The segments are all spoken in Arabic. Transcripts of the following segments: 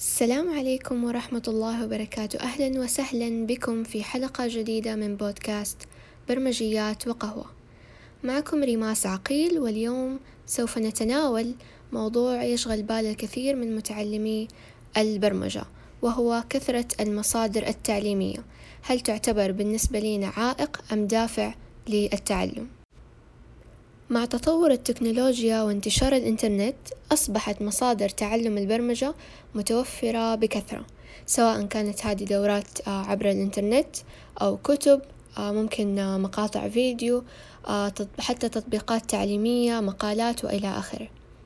السلام عليكم ورحمة الله وبركاته. أهلا وسهلا بكم في حلقة جديدة من بودكاست برمجيات وقهوة. معكم ريماس عقيل، واليوم سوف نتناول موضوع يشغل بال الكثير من متعلمي البرمجة، وهو كثرة المصادر التعليمية. هل تعتبر بالنسبة لنا عائق أم دافع للتعلم؟ مع تطور التكنولوجيا وانتشار الإنترنت، أصبحت مصادر تعلم البرمجة متوفرة بكثرة، سواء كانت هذه دورات عبر الإنترنت أو كتب، ممكن مقاطع فيديو، حتى تطبيقات تعليمية، مقالات وإلى آخره.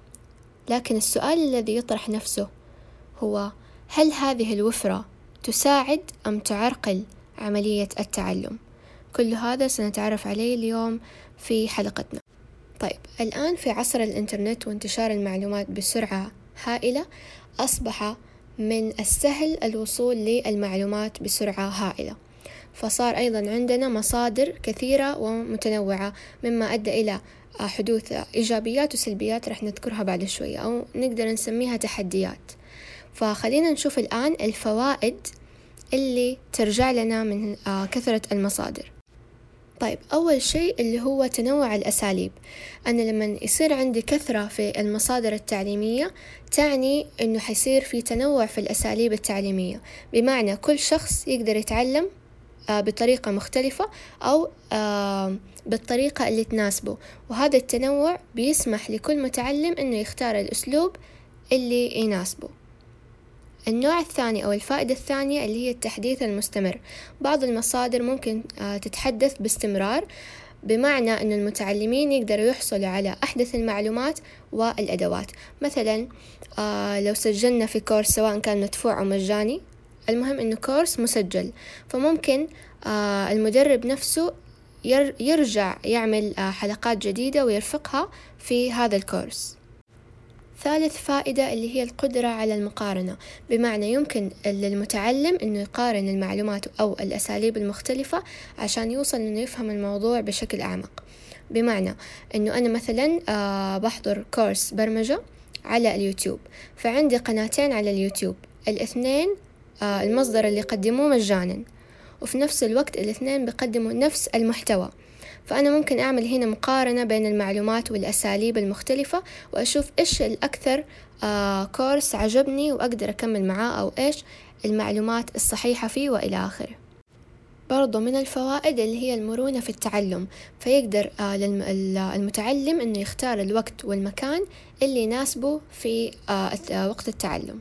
لكن السؤال الذي يطرح نفسه هو: هل هذه الوفرة تساعد أم تعرقل عملية التعلم؟ كل هذا سنتعرف عليه اليوم في حلقتنا. طيب، الآن في عصر الإنترنت وانتشار المعلومات بسرعة هائلة، أصبح من السهل الوصول للمعلومات بسرعة هائلة، فصار أيضا عندنا مصادر كثيرة ومتنوعة، مما أدى إلى حدوث إيجابيات وسلبيات رح نذكرها بعد شوية، أو نقدر نسميها تحديات. فخلينا نشوف الآن الفوائد اللي ترجع لنا من كثرة المصادر. طيب، أول شيء اللي هو تنوع الأساليب. أنا لما يصير عندي كثرة في المصادر التعليمية، تعني أنه حيصير في تنوع في الأساليب التعليمية، بمعنى كل شخص يقدر يتعلم بطريقة مختلفة أو بالطريقة اللي تناسبه، وهذا التنوع بيسمح لكل متعلم أنه يختار الأسلوب اللي يناسبه. النوع الثاني أو الفائدة الثانية اللي هي التحديث المستمر. بعض المصادر ممكن تتحدث باستمرار، بمعنى أن المتعلمين يقدروا يحصلوا على أحدث المعلومات والأدوات. مثلا لو سجلنا في كورس، سواء كان مدفوع أو مجاني، المهم أنه كورس مسجل، فممكن المدرب نفسه يرجع يعمل حلقات جديدة ويرفقها في هذا الكورس. ثالث فائدة اللي هي القدرة على المقارنة، بمعنى يمكن للمتعلم أنه يقارن المعلومات أو الأساليب المختلفة عشان يوصل أنه يفهم الموضوع بشكل أعمق. بمعنى أنه أنا مثلا بحضر كورس برمجة على اليوتيوب، فعندي قناتين على اليوتيوب، الاثنين المصدر اللي يقدموه مجانا، وفي نفس الوقت الاثنين بيقدموا نفس المحتوى. فأنا ممكن أعمل هنا مقارنة بين المعلومات والأساليب المختلفة، وأشوف إيش الأكثر كورس عجبني وأقدر أكمل معاه، أو إيش المعلومات الصحيحة فيه وإلى آخره. برضو من الفوائد اللي هي المرونة في التعلم، فيقدر المتعلم أنه يختار الوقت والمكان اللي يناسبه في وقت التعلم.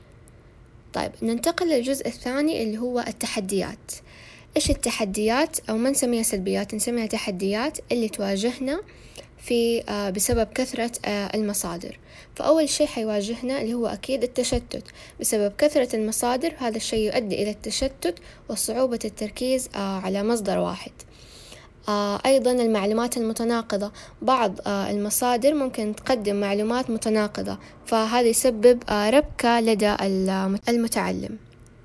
طيب، ننتقل للجزء الثاني اللي هو التحديات. إيش التحديات؟ أو ما نسميها سلبيات، نسميها تحديات اللي تواجهنا في بسبب كثرة المصادر. فأول شيء حيواجهنا اللي هو أكيد التشتت، بسبب كثرة المصادر هذا الشيء يؤدي إلى التشتت وصعوبة التركيز على مصدر واحد. أيضا المعلومات المتناقضة، بعض المصادر ممكن تقدم معلومات متناقضة، فهذا يسبب ربكة لدى المتعلم.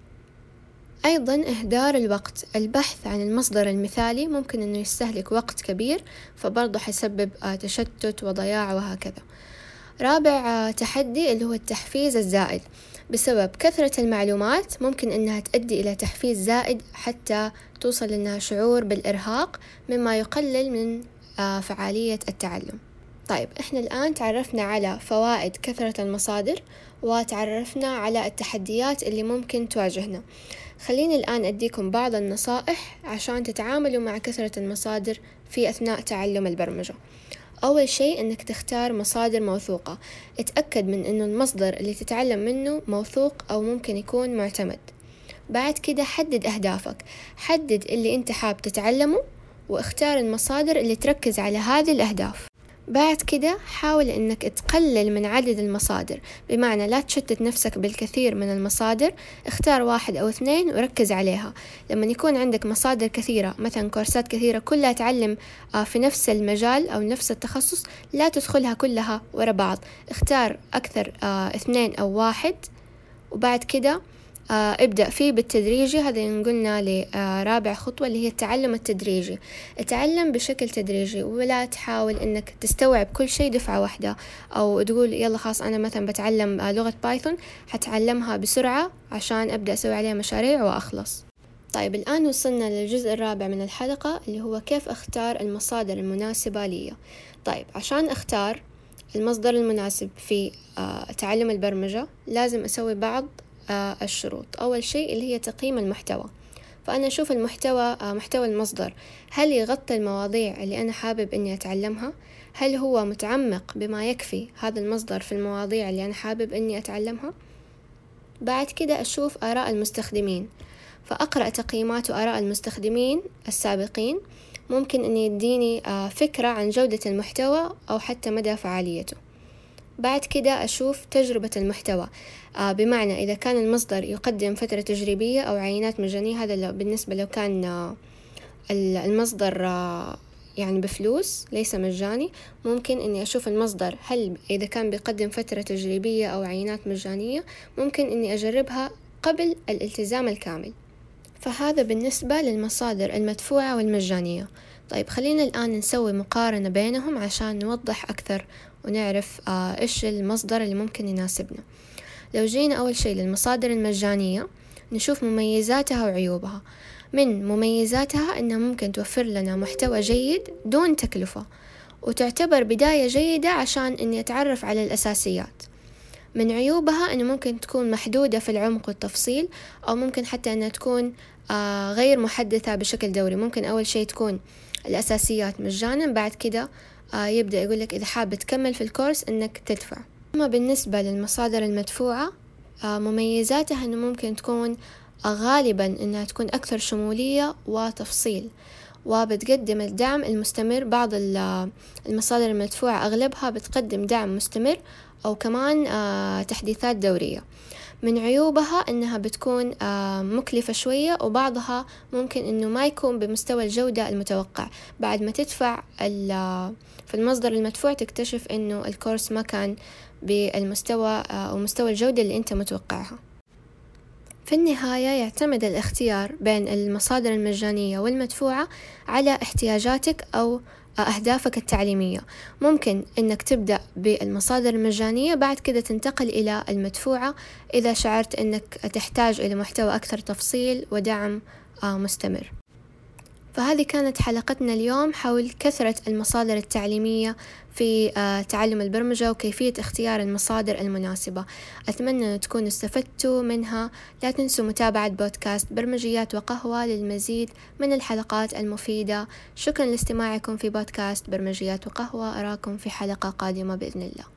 أيضا إهدار الوقت، البحث عن المصدر المثالي ممكن أنه يستهلك وقت كبير، فبرضه حيسبب تشتت وضياع وهكذا. رابع تحدي اللي هو التحفيز الزائد، بسبب كثرة المعلومات ممكن أنها تؤدي إلى تحفيز زائد حتى توصل لأنها شعور بالإرهاق، مما يقلل من فعالية التعلم. طيب، إحنا الآن تعرفنا على فوائد كثرة المصادر، وتعرفنا على التحديات اللي ممكن تواجهنا. خليني الآن أديكم بعض النصائح عشان تتعاملوا مع كثرة المصادر في أثناء تعلم البرمجة. أول شيء أنك تختار مصادر موثوقة، اتأكد من أنه المصدر اللي تتعلم منه موثوق أو ممكن يكون معتمد. بعد كده حدد أهدافك، حدد اللي أنت حاب تتعلمه، واختار المصادر اللي تركز على هذه الأهداف. بعد كده حاول أنك تقلل من عدد المصادر، بمعنى لا تشتت نفسك بالكثير من المصادر، اختار 1 أو 2 وركز عليها. لما يكون عندك مصادر كثيرة، مثلا كورسات كثيرة كلها تعلم في نفس المجال أو نفس التخصص، لا تدخلها كلها ورا بعض، اختار أكثر 2 أو 1، وبعد كده ابدأ فيه بالتدريجي. هذا قلنا لرابع خطوة اللي هي التعلم التدريجي. اتعلم بشكل تدريجي، ولا تحاول انك تستوعب كل شيء دفعة واحدة، او تقول يلا خلاص انا مثلا بتعلم لغة بايثون هتعلمها بسرعة عشان ابدأ اسوي عليها مشاريع واخلص. طيب الآن وصلنا للجزء الرابع من الحلقة اللي هو كيف اختار المصادر المناسبة لي. طيب عشان اختار المصدر المناسب في تعلم البرمجة لازم اسوي بعض الشروط. أول شيء اللي هي تقييم المحتوى. فأنا أشوف المحتوى، محتوى المصدر، هل يغطي المواضيع اللي أنا حابب أني أتعلمها؟ هل هو متعمق بما يكفي هذا المصدر في المواضيع اللي أنا حابب أني أتعلمها؟ بعد كده أشوف آراء المستخدمين، فأقرأ تقييمات وآراء المستخدمين السابقين، ممكن أن يديني فكرة عن جودة المحتوى أو حتى مدى فعاليته. بعد كده أشوف تجربة المحتوى، بمعنى إذا كان المصدر يقدم فترة تجريبية أو عينات مجانية، هذا بالنسبة لو كان المصدر يعني بفلوس ليس مجاني، ممكن إني أشوف المصدر هل إذا كان بيقدم فترة تجريبية أو عينات مجانية ممكن إني أجربها قبل الالتزام الكامل. فهذا بالنسبة للمصادر المدفوعة والمجانية. طيب خلينا الآن نسوي مقارنة بينهم عشان نوضح أكثر ونعرف إيش المصدر اللي ممكن يناسبنا. لو جينا أول شيء للمصادر المجانية نشوف مميزاتها وعيوبها. من مميزاتها إنها ممكن توفر لنا محتوى جيد دون تكلفة، وتعتبر بداية جيدة عشان إني أتعرف على الأساسيات. من عيوبها إنه ممكن تكون محدودة في العمق والتفصيل، أو ممكن حتى أنها تكون غير محدثة بشكل دوري. ممكن أول شيء تكون الأساسيات مجانا، بعد كده يبدأ يقولك إذا حاب تكمل في الكورس إنك تدفع. أما بالنسبة للمصادر المدفوعة مميزاتها إنه ممكن تكون غالبا إنها تكون أكثر شمولية وتفصيل، وبتقدم الدعم المستمر. بعض المصادر المدفوعة أغلبها بتقدم دعم مستمر أو كمان تحديثات دورية. من عيوبها إنها بتكون مكلفة شوية، وبعضها ممكن إنه ما يكون بمستوى الجودة المتوقع. بعد ما تدفع في المصدر المدفوع تكتشف إنه الكورس ما كان بالمستوى أو مستوى الجودة اللي أنت متوقعها. في النهاية يعتمد الاختيار بين المصادر المجانية والمدفوعة على احتياجاتك أو أهدافك التعليمية. ممكن إنك تبدأ بالمصادر المجانية، بعد كده تنتقل إلى المدفوعة إذا شعرت إنك تحتاج إلى محتوى أكثر تفصيل ودعم مستمر. فهذه كانت حلقتنا اليوم حول كثرة المصادر التعليمية في تعلم البرمجة وكيفية اختيار المصادر المناسبة. أتمنى أن تكونوا استفدتوا منها. لا تنسوا متابعة بودكاست برمجيات وقهوة للمزيد من الحلقات المفيدة. شكرا لاستماعكم في بودكاست برمجيات وقهوة. أراكم في حلقة قادمة بإذن الله.